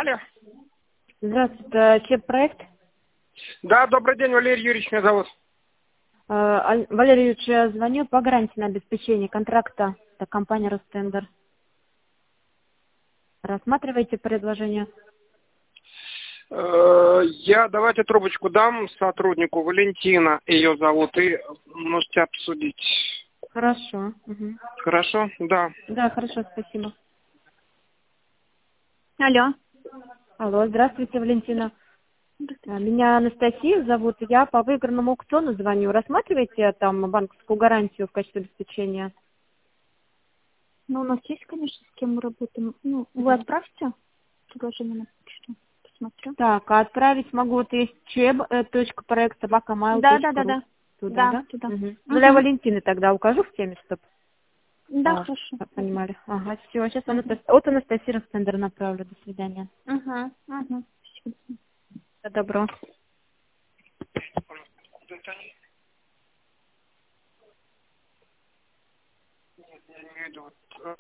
Алло. Здравствуйте, ЧЕП-проект. Да, добрый день, Валерий Юрьевич меня зовут. Валерий Юрьевич, я звоню по гарантии на обеспечение контракта. Это компания «Ростендер». Рассматриваете предложение? Давайте трубочку дам сотруднику, Валентина ее зовут, и можете обсудить. Хорошо. Угу. Хорошо? Да. Да, хорошо, спасибо. Алло. Алло, здравствуйте, Валентина. Меня Анастасия зовут. Я по выигранному аукциону звоню. Рассматриваете там банковскую гарантию в качестве обеспечения? Ну, у нас есть, конечно, с кем мы работаем. Ну, вы отправьте предложение на почту. Посмотрю. Так, а отправить могу. Вот есть cheb.проект@mail.ru. Да. Туда, да? Туда. Угу. Ну, для Валентины тогда укажу в теме, чтобы Хорошо. понимали. Ага, все. Сейчас от Анастасии Ростендер направлю. До свидания. Спасибо. Добро. Нет, я не веду.